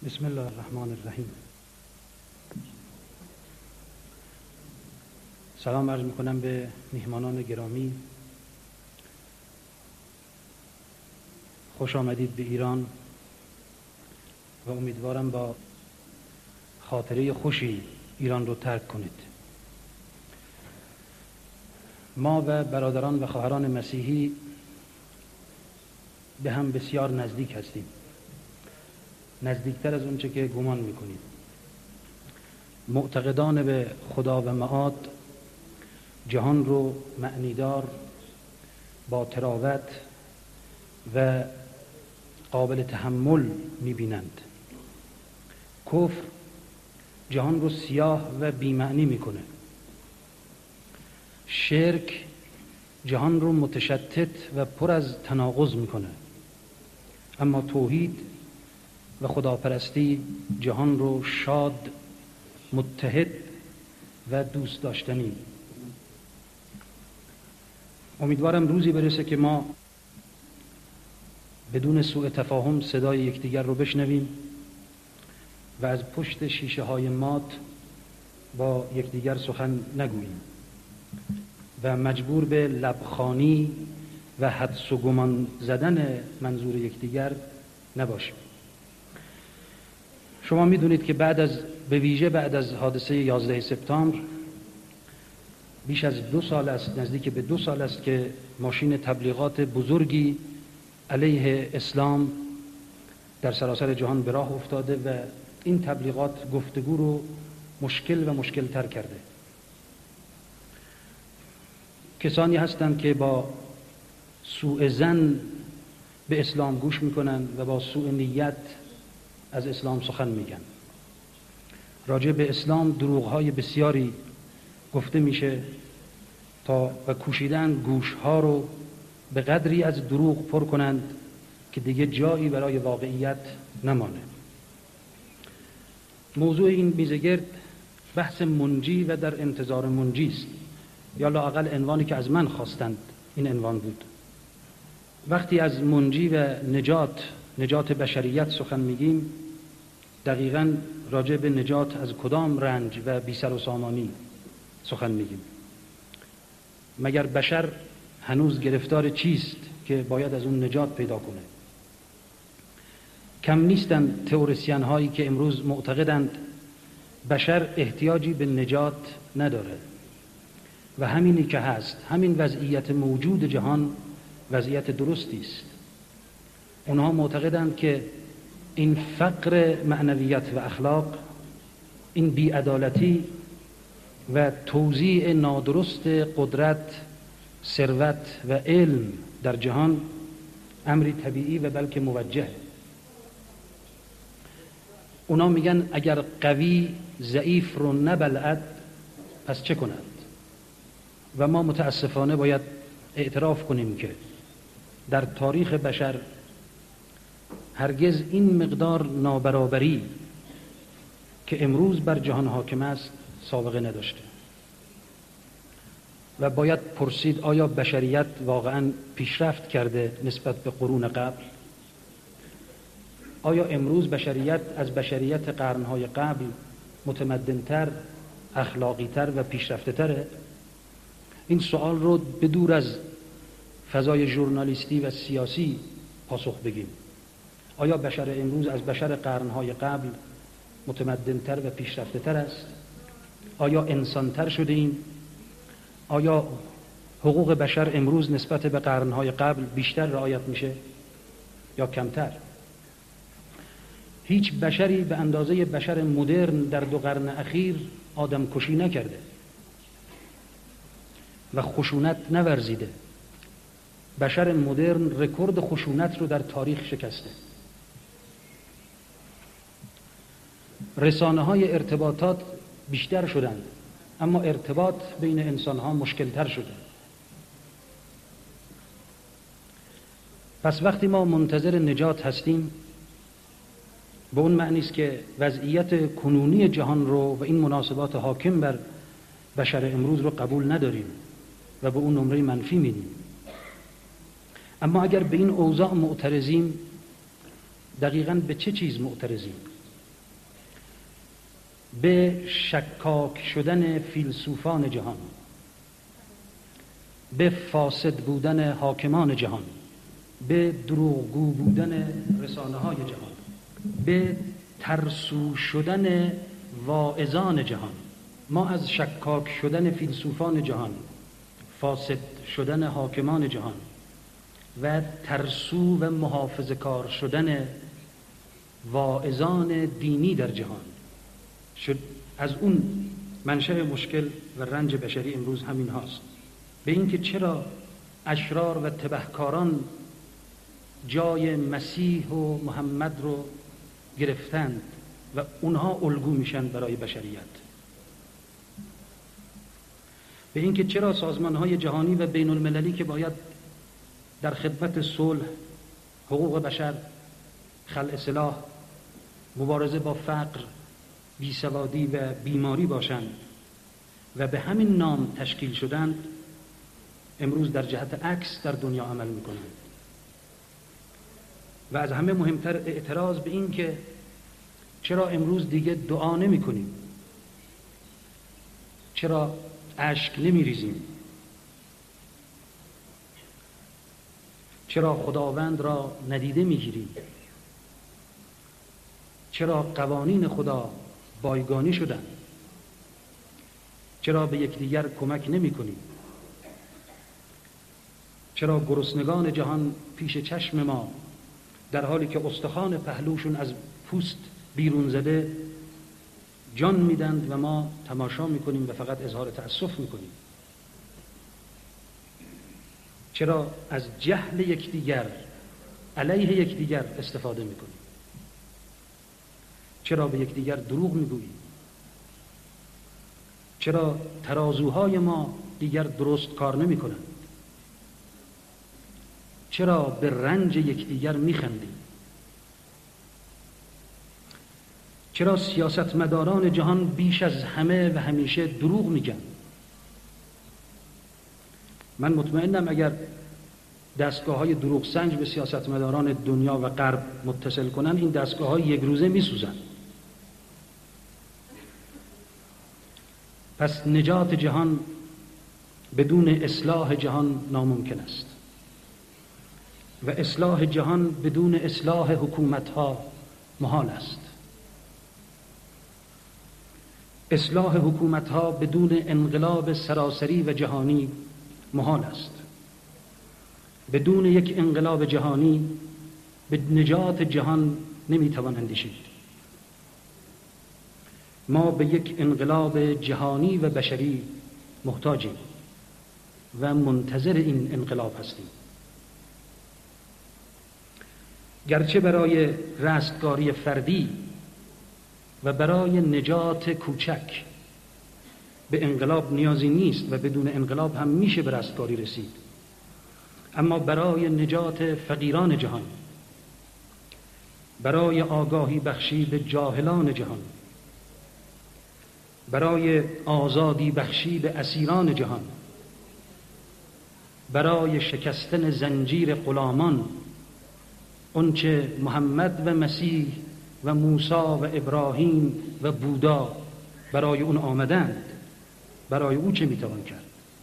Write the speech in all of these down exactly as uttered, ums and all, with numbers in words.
بسم الله الرحمن الرحیم. سلام عرض میکنم به میهمانان گرامی. خوش آمدید به ایران و امیدوارم با خاطره خوشی ایران رو ترک کنید. ما و برادران و خواهران مسیحی به هم بسیار نزدیک هستیم، نزدیکتر از اونچه که گمان میکنید. معتقدان به خدا و معاد جهان رو معنیدار، با تراوت و قابل تحمل میبینند. کفر جهان رو سیاه و بی‌معنی میکنه. شرک جهان رو متشتت و پر از تناقض میکنه. اما توحید و خداپرستی جهان رو شاد، متحد و دوست داشتنی. امیدوارم روزی برسه که ما بدون سوء تفاهم صدای یکدیگر رو بشنویم و از پشت شیشه های مات با یکدیگر سخن نگوییم و مجبور به لبخوانی و حدس و گمان زدن منظور یکدیگر نباشیم. شما میدونید که بعد از به ویژه بعد از حادثه یازده سپتامبر بیش از دو سال است، نزدیک به دو سال است که ماشین تبلیغات بزرگی علیه اسلام در سراسر جهان به راه افتاده و این تبلیغات گفتگو رو مشکل و مشکل تر کرده. کسانی هستند که با سوء ظن به اسلام گوش میکنن و با سوء نیت از اسلام سخن میگن. راجع به اسلام دروغ‌های بسیاری گفته میشه تا و کوشیدن گوشها رو به قدری از دروغ پر کنند که دیگه جایی برای واقعیت نمانه. موضوع این میزگرد بحث منجی و در انتظار منجی است، یا لااقل عنوانی که از من خواستند این عنوان بود. وقتی از منجی و نجات نجات بشریت سخن میگیم، دقیقاً راجع به نجات از کدام رنج و بی سر و سامانی سخن میگیم؟ مگر بشر هنوز گرفتار چیست که باید از اون نجات پیدا کنه؟ کم نیستند تئوریسین هایی که امروز معتقدند بشر احتیاجی به نجات نداره و همینی که هست، همین وضعیت موجود جهان وضعیت درستی است. اونها معتقدند که این فقر معنویت و اخلاق، این بی‌عدالتی و توزیع نادرست قدرت، ثروت و علم در جهان امری طبیعی و بلکه موجه. اونا میگن اگر قوی ضعیف رو نبلعد پس چه کنند؟ و ما متاسفانه باید اعتراف کنیم که در تاریخ بشر هرگز این مقدار نابرابری که امروز بر جهان حاکم است سابقه نداشته و باید پرسید آیا بشریت واقعاً پیشرفت کرده نسبت به قرون قبل؟ آیا امروز بشریت از بشریت قرنهای قبل متمدنتر، اخلاقیتر و پیشرفته‌تره؟ این سوال رو بدور از فضای ژورنالیستی و سیاسی پاسخ بگیم. آیا بشر امروز از بشر قرنهای قبل متمدنتر و پیشرفته‌تر است؟ آیا انسانتر شده ایم؟ آیا حقوق بشر امروز نسبت به قرنهای قبل بیشتر رعایت میشه یا کمتر؟ هیچ بشری به اندازه بشر مدرن در دو قرن اخیر آدم کشی نکرده و خشونت نورزیده. بشر مدرن رکورد خشونت رو در تاریخ شکسته. رسانه های ارتباطات بیشتر شدند اما ارتباط بین انسان ها مشکل تر شده. پس وقتی ما منتظر نجات هستیم، به اون معنی است که وضعیت کنونی جهان رو و این مناسبات حاکم بر بشر امروز رو قبول نداریم و به اون نمره منفی میدیم. اما اگر به این اوضاع معترضیم، دقیقاً به چه چیز معترضیم؟ به شکاک شدن فیلسوفان جهان، به فاسد بودن حاکمان جهان، به دروغگو بودن رسانه های جهان، به ترسو شدن واعظان جهان. ما از شکاک شدن فیلسوفان جهان، فاسد شدن حاکمان جهان و ترسو و محافظه‌کار شدن واعظان دینی در جهان شد، از اون منشأ مشکل و رنج بشری امروز همین هاست. به اینکه چرا اشرار و تبهکاران جای مسیح و محمد رو گرفتند و اونها الگو میشن برای بشریت. به اینکه چرا سازمان‌های جهانی و بین المللی که باید در خدمت صلح، حقوق بشر، خلع سلاح، مبارزه با فقر، بیسوادی و بیماری باشند و به همین نام تشکیل شدند، امروز در جهت عکس در دنیا عمل میکنند. و از همه مهمتر اعتراض به این که چرا امروز دیگه دعا نمی کنیم، چرا اشک نمی ریزیم، چرا خداوند را ندیده می گیریم، چرا قوانین خدا بایگانی شدن، چرا به یکدیگر کمک نمی کنیم، چرا گرسنگان جهان پیش چشم ما در حالی که استخوان پهلوشون از پوست بیرون زده جان میدند و ما تماشا میکنیم و فقط اظهار تأسف میکنیم. چرا از جهل یکدیگر علیه یکدیگر استفاده میکنیم، چرا به یکدیگر دروغ میگوییم، چرا ترازوهای ما دیگر درست کار نمیکنند، چرا به رنج یکدیگر میخندیم، چرا سیاستمداران جهان بیش از همه و همیشه دروغ میگن. من مطمئنم اگر دستگاه های دروغ سنج به سیاستمداران دنیا و غرب متصل کنن، این دستگاه های یک روزه میسوزن. پس نجات جهان بدون اصلاح جهان ناممکن است و اصلاح جهان بدون اصلاح حکومت ها محال است. اصلاح حکومت ها بدون انقلاب سراسری و جهانی محال است. بدون یک انقلاب جهانی به نجات جهان نمیتوان اندیشید. ما به یک انقلاب جهانی و بشری محتاجیم و منتظر این انقلاب هستیم. گرچه برای رستگاری فردی و برای نجات کوچک به انقلاب نیازی نیست و بدون انقلاب هم میشه به رستگاری رسید، اما برای نجات فقیران جهان، برای آگاهی بخشی به جاهلان جهان، برای آزادی بخشی به اسیران جهان، برای شکستن زنجیر غلامان، اونچه محمد و مسیح و موسی و ابراهیم و بودا برای اون آمدند، برای او چه میتوان کرد؟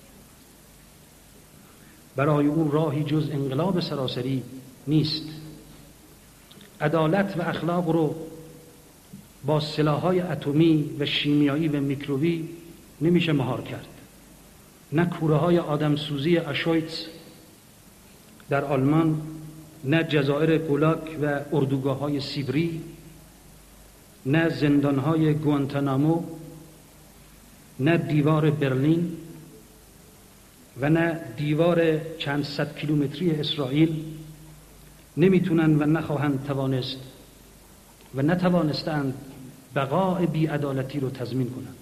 برای اون راهی جز انقلاب سراسری نیست. عدالت و اخلاق رو با سلاح‌های اتمی و شیمیایی و میکروبی نمیشه مهار کرد. نه کوره‌های آدمسوزی اشویتس در آلمان، نه جزایر گولاک و اردوگاه‌های سیبری، نه زندان‌های گوانتانامو، نه دیوار برلین و نه دیوار چند صد کیلومتری اسرائیل نمیتونن و نخواهند توانست و نتوانستند بقای بی‌عدالتی رو تضمین کنند.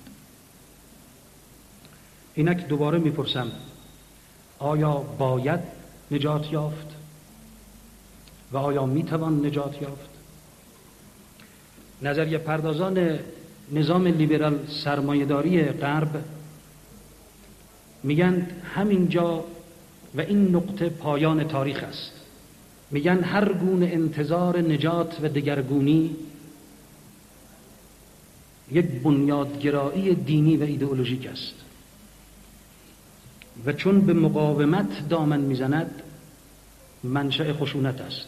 اینک دوباره میپرسم، آیا باید نجات یافت و آیا میتوان نجات یافت؟ نظریه پردازان نظام لیبرال سرمایه‌داری غرب میگن همینجا و این نقطه پایان تاریخ است. میگن هر گونه انتظار نجات و دگرگونی یک بنیادگرایی دینی و ایدئولوژیک است و چون به مقاومت دامن میزند منشأ خشونت است.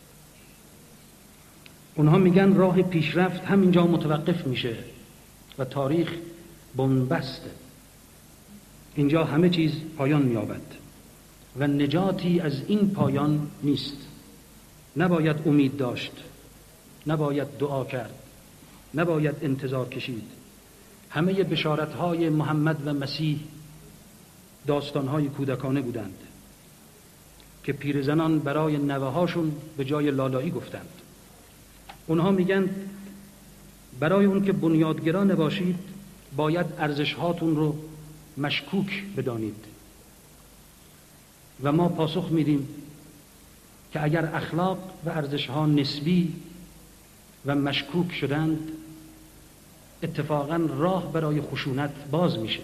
اونها میگن راه پیشرفت همینجا متوقف میشه و تاریخ بنبسته. اینجا همه چیز پایان مییابد و نجاتی از این پایان نیست. نباید امید داشت، نباید دعا کرد، نباید انتظار کشید. همه بشارت‌های محمد و مسیح داستان‌های کودکانه بودند که پیرزنان برای نوه‌هاشون به جای لالایی گفتند. اونها میگن برای اون که بنیادگرا نباشید باید ارزش‌هاتون رو مشکوک بدانید و ما پاسخ میدیم که اگر اخلاق و ارزش‌ها نسبی و مشکوک شدند اتفاقاً راه برای خشونت باز میشه.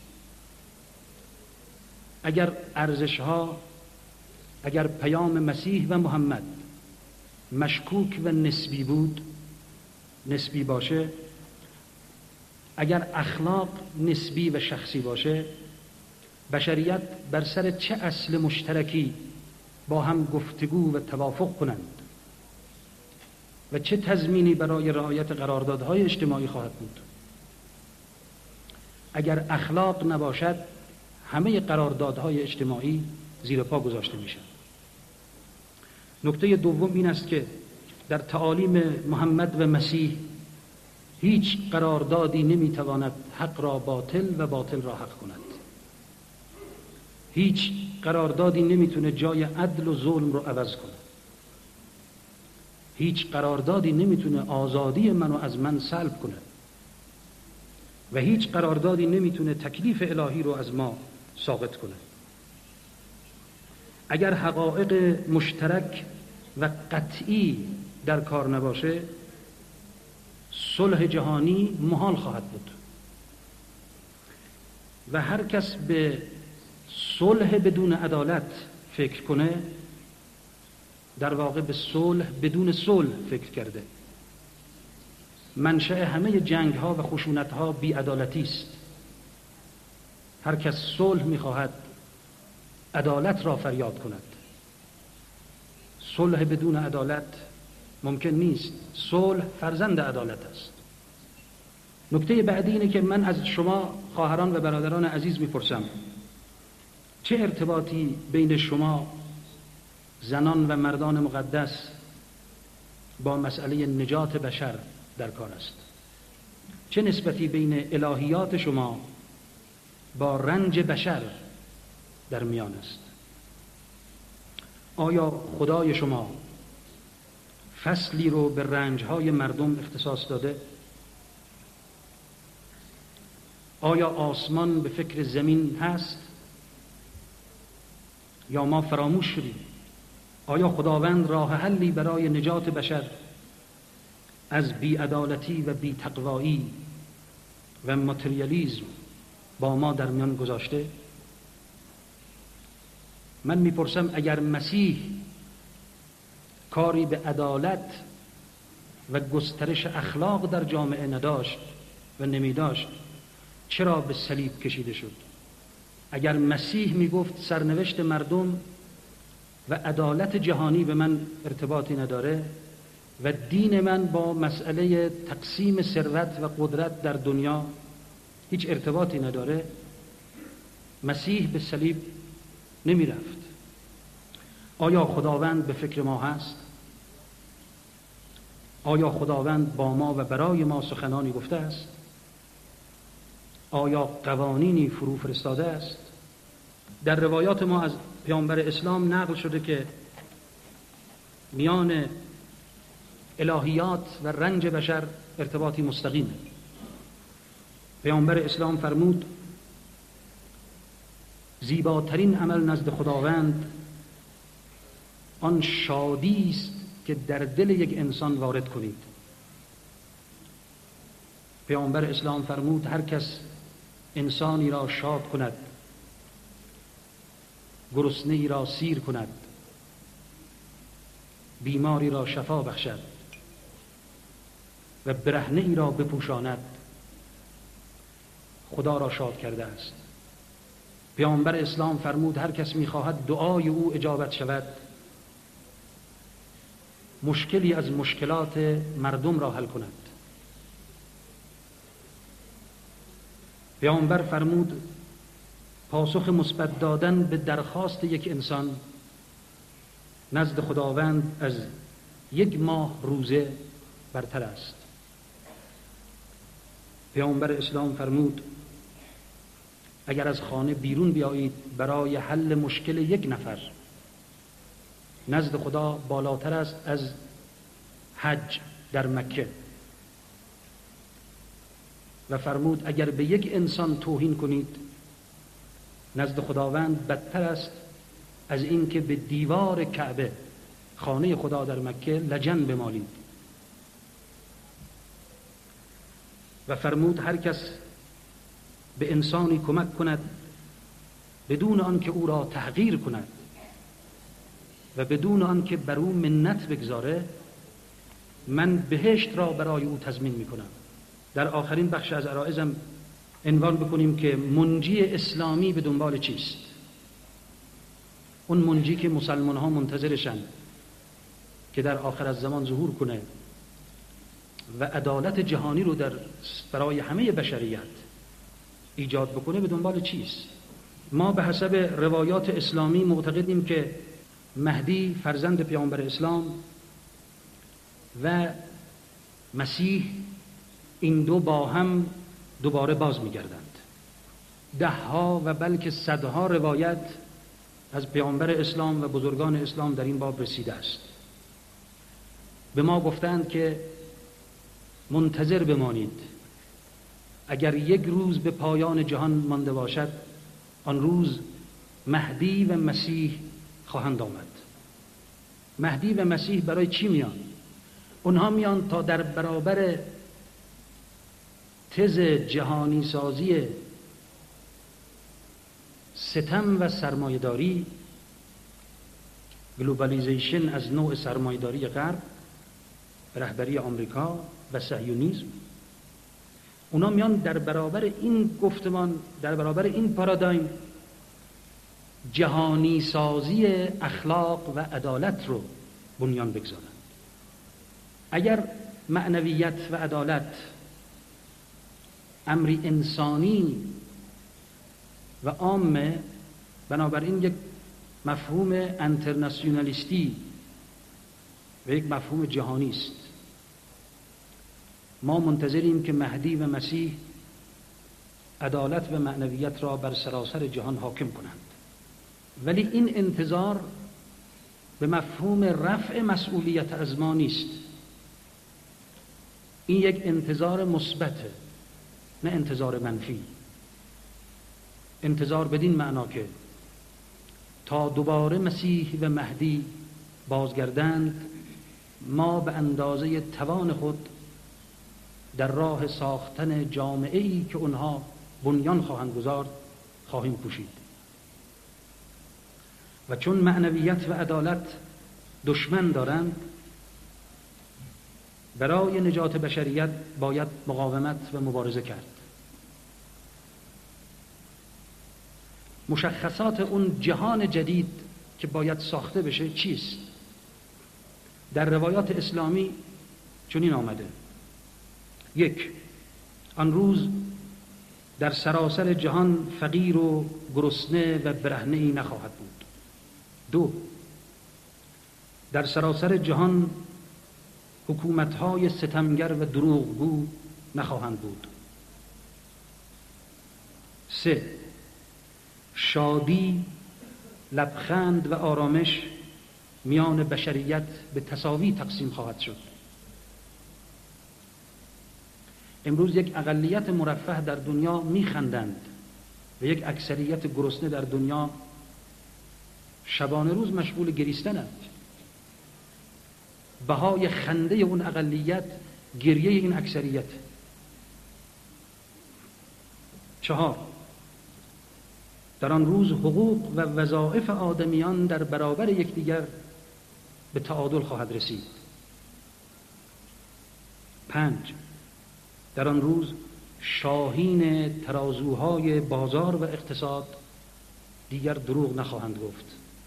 اگر ارزش‌ها، اگر پیام مسیح و محمد مشکوک و نسبی بود، نسبی باشه، اگر اخلاق نسبی و شخصی باشه، بشریت بر سر چه اصل مشترکی با هم گفتگو و توافق کنند و چه تضمینی برای رعایت قراردادهای اجتماعی خواهد بود؟ اگر اخلاق نباشد همه قراردادهای اجتماعی زیر پا گذاشته میشن. نکته دوم این است که در تعالیم محمد و مسیح هیچ قراردادی نمیتواند حق را باطل و باطل را حق کند. هیچ قراردادی نمیتونه جای عدل و ظلم رو عوض کنه. هیچ قراردادی نمیتونه آزادی منو از من سلب کنه و هیچ قراردادی نمیتونه تکلیف الهی رو از ما ساقط کنه. اگر حقایق مشترک و قطعی در کار نباشه صلح جهانی محال خواهد بود و هر کس به صلح بدون عدالت فکر کنه در واقع به صلح بدون صلح فکر کرده. منشأ همه جنگ ها و خشونت ها بی‌عدالتی است. هر کس صلح می‌خواهد عدالت را فریاد کند. صلح بدون عدالت ممکن نیست. صلح فرزند عدالت است. نکته بعدی اینه که من از شما خواهران و برادران عزیز میپرسم چه ارتباطی بین شما زنان و مردان مقدس با مسئله نجات بشر در کار است؟ چه نسبتی بین الهیات شما با رنج بشر در میان است؟ آیا خدای شما فصلی رو به رنجهای مردم اختصاص داده؟ آیا آسمان به فکر زمین هست یا ما فراموش شدیم؟ آیا خداوند راه حلی برای نجات بشر از بی‌عدالتی و بی‌تقوایی و ماتریالیسم با ما در میان گذاشته؟ من میپرسم اگر مسیح کاری به عدالت و گسترش اخلاق در جامعه نداشت و نمیداشت چرا به صلیب کشیده شد؟ اگر مسیح میگفت سرنوشت مردم و عدالت جهانی به من ارتباطی نداره و دین من با مسئله تقسیم ثروت و قدرت در دنیا هیچ ارتباطی نداره، مسیح به صلیب نمی رفت. آیا خداوند به فکر ما هست؟ آیا خداوند با ما و برای ما سخنانی گفته است؟ آیا قوانینی فرو فرستاده است؟ در روایات ما از پیامبر اسلام نقل شده که میان الهیات و رنج بشر ارتباطی مستقیمه. پیامبر اسلام فرمود زیباترین عمل نزد خداوند آن شادی است که در دل یک انسان وارد کنید. پیامبر اسلام فرمود هر کس انسانی را شاد کند، گرسنه‌ای را سیر کند، بیماری را شفا بخشد و برهنه‌ای را بپوشاند خدا را شاد کرده است. پیامبر اسلام فرمود هر کس می‌خواهد دعای او اجابت شود، مشکلی از مشکلات مردم را حل کند. پیامبر فرمود پاسخ مثبت دادن به درخواست یک انسان نزد خداوند از یک ماه روزه برتر است. پیامبر اسلام فرمود اگر از خانه بیرون بیایید برای حل مشکل یک نفر، نزد خدا بالاتر است از حج در مکه. و فرمود اگر به یک انسان توهین کنید، نزد خداوند بدتر است از این که به دیوار کعبه، خانه خدا در مکه، لجن بمالید. و فرمود هر کس به انسانی کمک کند بدون آنکه او را تحقیر کند و بدون آنکه بر او منت بگذاره، من بهشت را برای او تضمین میکنم. در آخرین بخش از عرایزم عنوان بکنیم که منجی اسلامی به دنبال چیست؟ اون منجی که مسلمان ها منتظرشن که در آخر از زمان ظهور کنه و عدالت جهانی رو در برای همه بشریت ایجاد بکنه، به دنبال چیست؟ ما به حسب روایات اسلامی معتقدیم که مهدی فرزند پیامبر اسلام و مسیح این دو با هم دوباره باز می‌گردند. ده ها و بلکه صدها روایت از پیامبر اسلام و بزرگان اسلام در این باب رسیده است. به ما گفتند که منتظر بمانید، اگر یک روز به پایان جهان مانده باشد، آن روز مهدی و مسیح خواهند آمد. مهدی و مسیح برای چی میان؟ اونها میان تا در برابر تز جهانی سازی ستم و سرمایه‌داری، گلوبالیزیشن از نوع سرمایه‌داری غرب، رهبری آمریکا و صهیونیسم، اونا میان در برابر این گفتمان، در برابر این پارادایم، جهانی سازی اخلاق و عدالت رو بنیان بگذارند. اگر معنویت و عدالت امری انسانی و عامه، بنابراین یک مفهوم انترناسیونالیستی و یک مفهوم جهانی است. ما منتظریم که مهدی و مسیح عدالت و معنویت را بر سراسر جهان حاکم کنند، ولی این انتظار به مفهوم رفع مسئولیت از ما نیست. این یک انتظار مثبته، نه انتظار منفی. انتظار بدین معنا که تا دوباره مسیح و مهدی بازگردند، ما به اندازه توان خود در راه ساختن جامعه‌ای که اونها بنیان خواهند گذارد خواهیم کوشید. و چون معنویت و عدالت دشمن دارند، برای نجات بشریت باید مقاومت و مبارزه کرد. مشخصات اون جهان جدید که باید ساخته بشه چیست؟ در روایات اسلامی چنین آمده: یک، آن روز در سراسر جهان فقیر و گرسنه و برهنه‌ای نخواهد بود. دو، در سراسر جهان حکومت‌های ستمگر و دروغگو نخواهند بود. سه، شادی، لبخند و آرامش میان بشریت به تساوی تقسیم خواهد شد. امروز یک اقلیت مرفه در دنیا میخندند و یک اکثریت گرسنه در دنیا شبانه روز مشغول گریستنند. بهای خنده اون اقلیت گریه این اکثریت. چهار، در آن روز حقوق و وظایف آدمیان در برابر یکدیگر به تعادل خواهد رسید. پنج، در آن روز شاهین ترازوهای بازار و اقتصاد دیگر دروغ نخواهند گفت.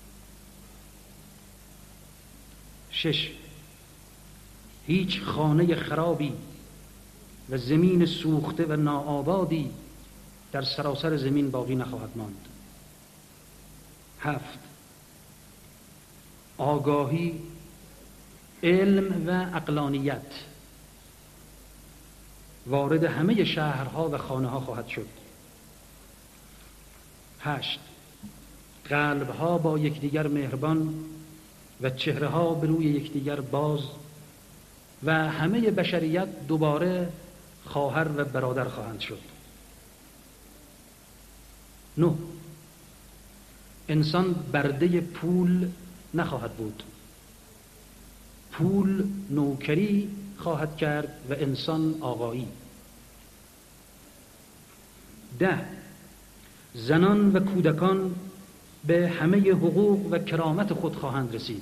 شش، هیچ خانه خرابی و زمین سوخته و ناآبادی در سراسر زمین باقی نخواهد ماند. هفت، آگاهی، علم و عقلانیت وارد همه شهرها و خانه‌ها خواهد شد. هشت، قلب‌ها با یکدیگر مهربان و چهره‌ها به روی یکدیگر باز و همه بشریت دوباره خواهر و برادر خواهند شد. نه، انسان برده پول نخواهد بود. پول نوکری خواهد کرد و انسان آقایی. ده، زنان و کودکان به همه حقوق و کرامت خود خواهند رسید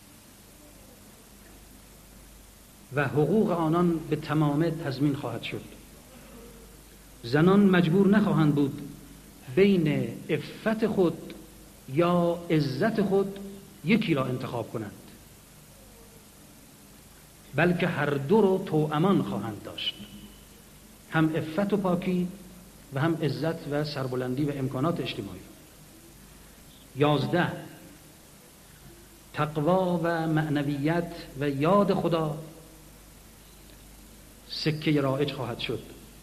و حقوق آنان به تمام تضمین خواهد شد. زنان مجبور نخواهند بود بین عفت خود یا عزت خود یکی را انتخاب کنند، بلکه هر دو رو توامان خواهند داشت، هم عفت و پاکی و هم عزت و سربلندی و امکانات اجتماعی. یازده، تقوا و معنویت و یاد خدا سکه رایج خواهد شد.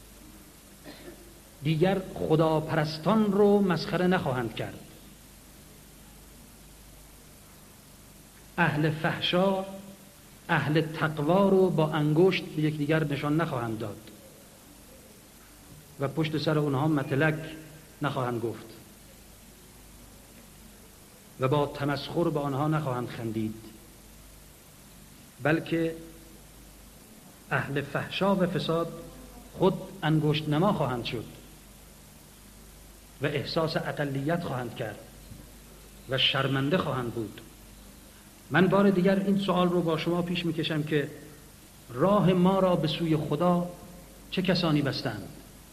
دیگر خدا پرستان رو مسخره نخواهند کرد. اهل فحشا اهل تقوا رو با انگشت به یکدیگر نشان نخواهند داد و پشت سر اونها متلک نخواهند گفت و با تمسخر به آنها نخواهند خندید، بلکه اهل فحشا و فساد خود انگشت نما خواهند شد و احساس اقلیت خواهند کرد و شرمنده خواهند بود. من بار دیگر این سوال رو با شما پیش میکشم که راه ما را به سوی خدا چه کسانی بستند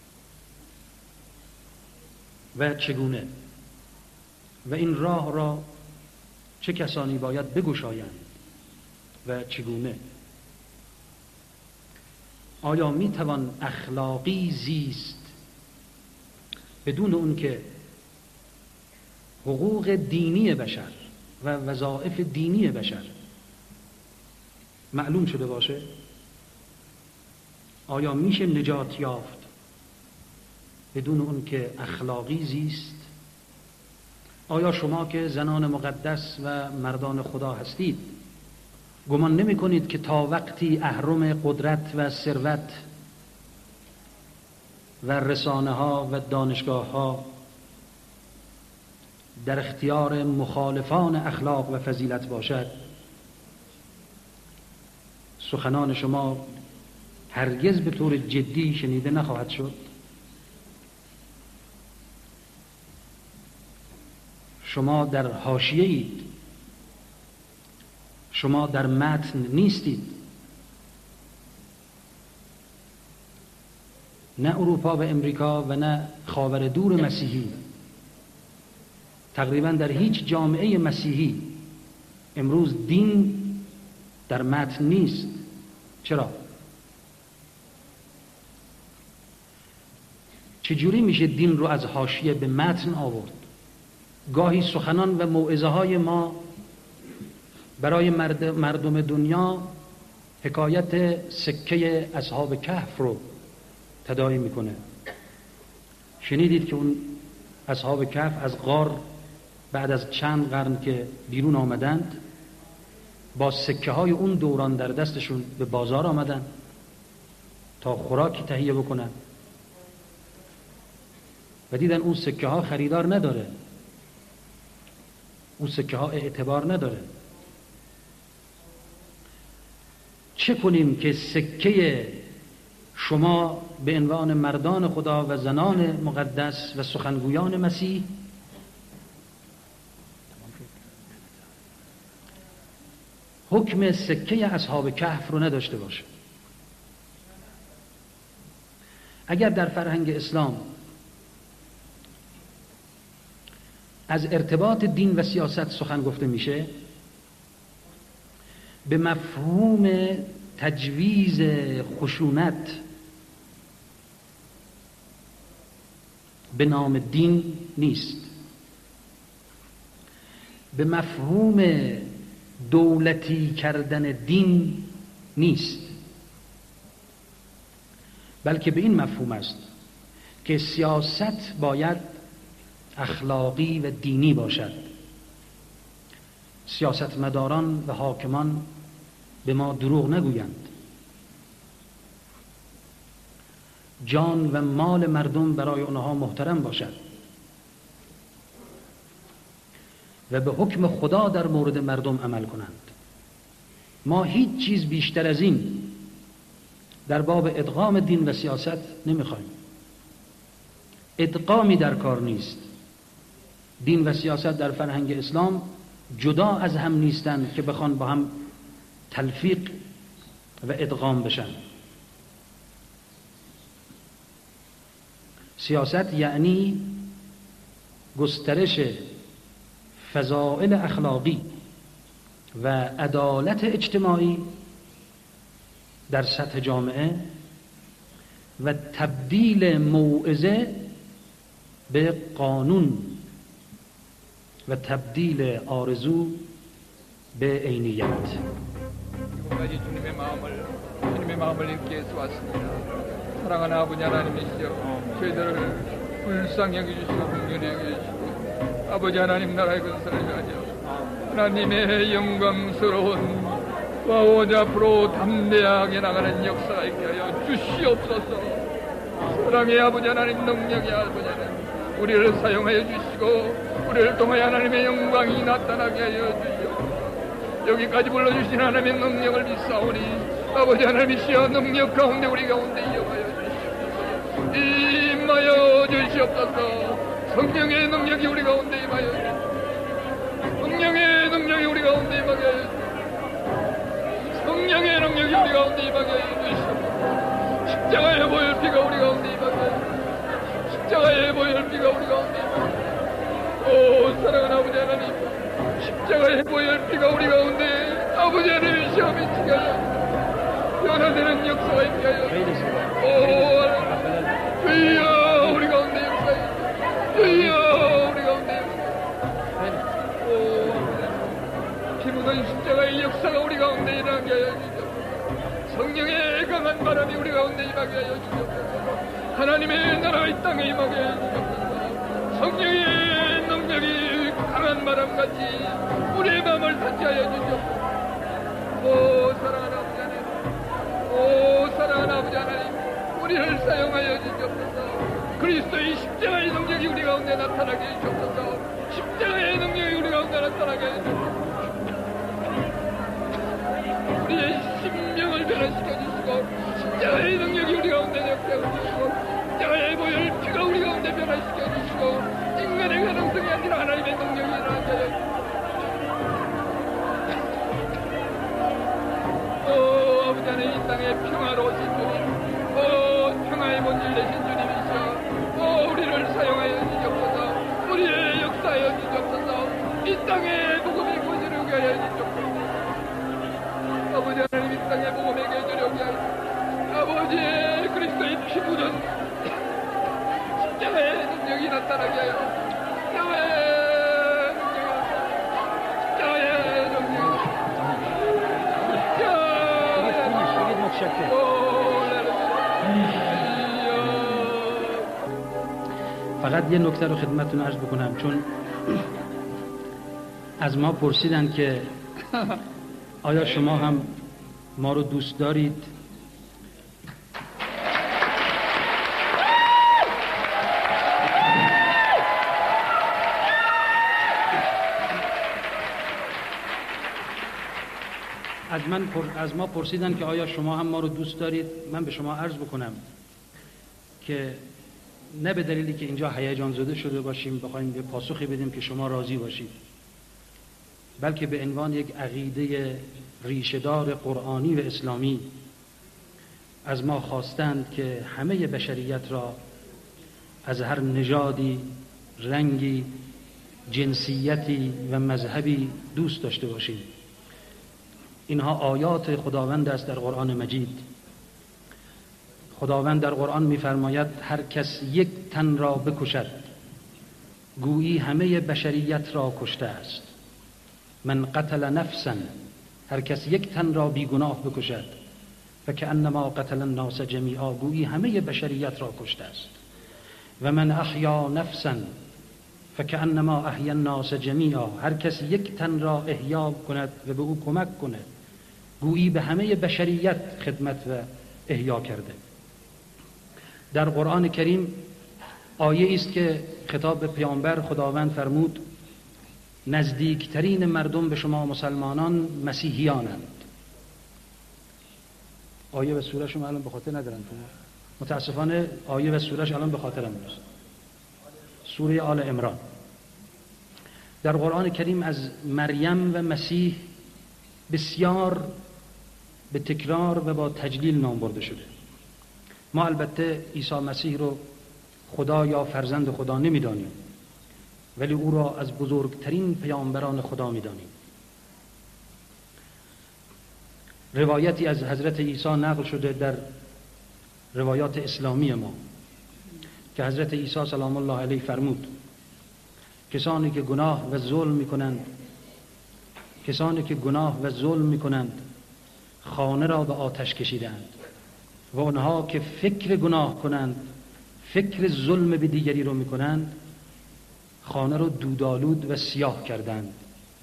و چگونه، و این راه را چه کسانی باید بگشایند و چگونه؟ آیا میتوان اخلاقی زیست بدون اون که حقوق دینی بشر و وظایف دینی بشر معلوم شده باشه؟ آیا میشه نجات یافت بدون اون که اخلاقی زیست؟ آیا شما که زنان مقدس و مردان خدا هستید گمان نمی کنید که تا وقتی اهرم قدرت و ثروت و رسانه ها و دانشگاه ها در اختیار مخالفان اخلاق و فضیلت باشد، سخنان شما هرگز به طور جدی شنیده نخواهد شد؟ شما در حاشیه اید، شما در متن نیستید. نه اروپا و امریکا و نه خاور دور مسیحی، تقریبا در هیچ جامعه مسیحی امروز دین در متن نیست. چرا؟ چجوری میشه دین رو از حاشیه به متن آورد؟ گاهی سخنان و موعظه های ما برای مردم دنیا حکایت سکه اصحاب کهف رو تداعی میکنه. شنیدید که اون اصحاب کهف از غار بعد از چند قرن که بیرون آمدند با سکه های اون دوران در دستشون به بازار آمدن تا خوراکی تهیه بکنن و دیدن اون سکه ها خریدار نداره، اون سکه ها اعتبار نداره. چه کنیم که سکه شما به عنوان مردان خدا و زنان مقدس و سخنگویان مسیح حکم سکه اصحاب کهف رو نداشته باشه؟ اگر در فرهنگ اسلام از ارتباط دین و سیاست سخن گفته میشه، به مفهوم تجویز خشونت به نام دین نیست، به مفهوم دولتی کردن دین نیست، بلکه به این مفهوم است که سیاست باید اخلاقی و دینی باشد. سیاستمداران و حاکمان به ما دروغ نگویند. جان و مال مردم برای آنها محترم باشد و به حکم خدا در مورد مردم عمل کنند. ما هیچ چیز بیشتر از این در باب ادغام دین و سیاست نمیخوایم. ادغامی در کار نیست. دین و سیاست در فرهنگ اسلام جدا از هم نیستند که بخوان با هم تلفیق و ادغام بشن. سیاست یعنی گسترش فضائل اخلاقی و عدالت اجتماعی در سطح جامعه و تبدیل موعظه به قانون و تبدیل آرزو به عینیت. 주님의 마음을 주님의 마음을 읽게 해서 왔습니다. 사랑하는 아버지 하나님이시여, 저희들을 불쌍히 여겨주시고 긍휼히 여겨주시고 아버지 하나님 나라의 건설을 위하여 하나님의 영광스러운 와오자 앞으로 담대하게 나가는 역사가 있게 하여 주시옵소서. 사랑의 아버지 하나님, 능력의 아버지 하나님, 우리를 사용하여 주시고 우리를 통하여 하나님의 영광이 나타나게 하여 주시옵소서. 여기까지 불러주신 하나님의 능력을 믿사오니 아버지 하나님이시여, 능력 가운데 우리 가운데 이어가여 주시옵소서. 임하여 주시옵소서. 성령의 능력이 우리 가운데 임하여 주시옵소서. 성령의 능력이 우리 가운데 임하게 하여 주시옵소서. 성령의 능력이 우리 가운데 임하게 하여 주시옵소서. 십자가의 보혈 피가 우리 가운데 임하게 하여 주시옵소서. 십자가의 보혈 피가 우리 가운데 임하게 하여 주시옵소서. 오 사랑하는 아버지 하나님, 십자가의 보혈 피가 우리 가운데 아버지 하나님의 시험에 지게 하여 변화되는 역사가 있게 하여 오 주여 우리 가운데 역사에 주여 우리 가운데 역사에 오 피 묻은 십자가의 역사가 우리 가운데 일어나게 하여 주시옵소서. 성령의 강한 바람이 우리 가운데 임하게 하여 주시옵소서. 하나님의 나라가 이 땅에 임하게 하여 주시옵소서. 성령의 능력이 강한 바람같이 우리의 마음을 타치하여 주시옵소서. 오 사랑하는 아버지 하나님, 오 사랑하는 아버지 하나님, 우리를 사용하여 주시옵소서. 그리스도의 십자가의 능력이 우리 가운데 나타나게 해주옵소서. 십자가의 능력이 우리 가운데 나타나게 해주옵소서. 우리의 심령을 변화시켜 주시고 십자가의 능력이 우리 가운데 역사하고 주시고 십자가의 보혈 피가 우리 가운데 변화시켜 주시고 인간의 가능성이 아니라 하나님의 능력이 일어나게 하여 오 아버지 하나님, 이 땅에 평화로우신 주님, 오 평화의 본질 되신 주님이시여, 오 우리를 사용하여 주시옵소서. 우리의 역사하여 주시옵소서. 이 땅에 복음이 거지르게 하여 주시옵소서. 아버지 하나님, 이 땅에 복음이 거지르게 하여 아버지의 그리스도의 피 묻은 십자가의 능력이 나타나게 하여 فقط یه نکته رو خدمتتون عرض بکنم، چون از ما پرسیدن که آیا شما هم ما رو دوست دارید؟ از من پر... از ما پرسیدن که آیا شما هم ما رو دوست دارید؟ من به شما عرض بکنم که نه به دلیلی که اینجا هیجان زده شده باشیم بخوایم به پاسخی بدیم که شما راضی باشید، بلکه به عنوان یک عقیده ریشه‌دار قرآنی و اسلامی از ما خواستند که همه بشریت را از هر نژادی، رنگی، جنسیتی و مذهبی دوست داشته باشیم. اینها آیات خداوند است در قرآن مجید. خداوند در قرآن می‌فرماید هر کس یک تن را بکشد گویی همه بشریت را کشته است. من قتل نفسا، هر کس یک تن را بیگناه بکشد فکأنما قتل الناس جمیعا، گویی همه بشریت را کشته است. و من احیا نفسا فکأنما احیا الناس جمیعا، هر کس یک تن را احیا کند و به او کمک کند گویی به همه بشریت خدمت و احیا کرده. در قرآن کریم آیه است که خطاب به پیامبر خداوند فرمود نزدیکترین مردم به شما مسلمانان مسیحیانند. آیه و سوره شما الان به خاطر ندارم، متاسفانه آیه و سورهش الان به خاطرم نیست. سوره آل عمران. در قرآن کریم از مریم و مسیح بسیار به تکرار و با تجلیل نام برده شده. ما البته عیسی مسیح رو خدا یا فرزند خدا نمیدانیم، ولی او را از بزرگترین پیامبران خدا میدانیم. روایتی از حضرت عیسی نقل شده در روایات اسلامی ما که حضرت عیسی سلام الله علیه فرمود کسانی که گناه و ظلم میکنند کسانی که گناه و ظلم میکنند خانه را به آتش کشیدند و آنها که فکر گناه کنند، فکر ظلم به دیگری رو میکنند، خانه رو دودآلود و سیاه کردند.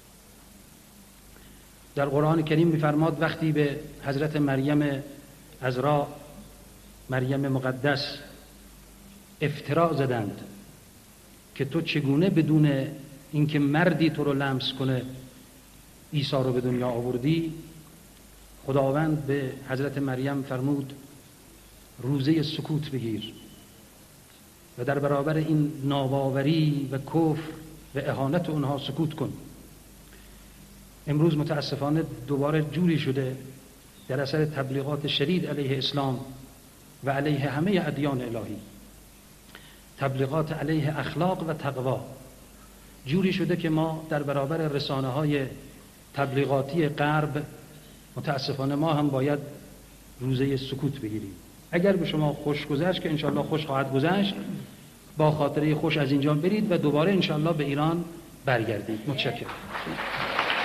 در قرآن کریم می‌فرماد وقتی به حضرت مریم عذرا، مریم مقدس افترا زدند که تو چگونه بدون اینکه مردی تو رو لمس کنه عیسی رو به دنیا آوردی، خداوند به حضرت مریم فرمود روزه سکوت بگیر و در برابر این ناباوری و کفر و اهانت اونها سکوت کن. امروز متاسفانه دوباره جوری شده در اثر تبلیغات شدید علیه اسلام و علیه همه ادیان الهی، تبلیغات علیه اخلاق و تقوا، جوری شده که ما در برابر رسانه های تبلیغاتی غرب متاسفانه ما هم باید روزه سکوت بگیریم. اگر به شما خوش گذشت که انشالله خوش خواهد گذشت، با خاطره خوش از اینجا برید و دوباره انشالله به ایران برگردید. متشکرم.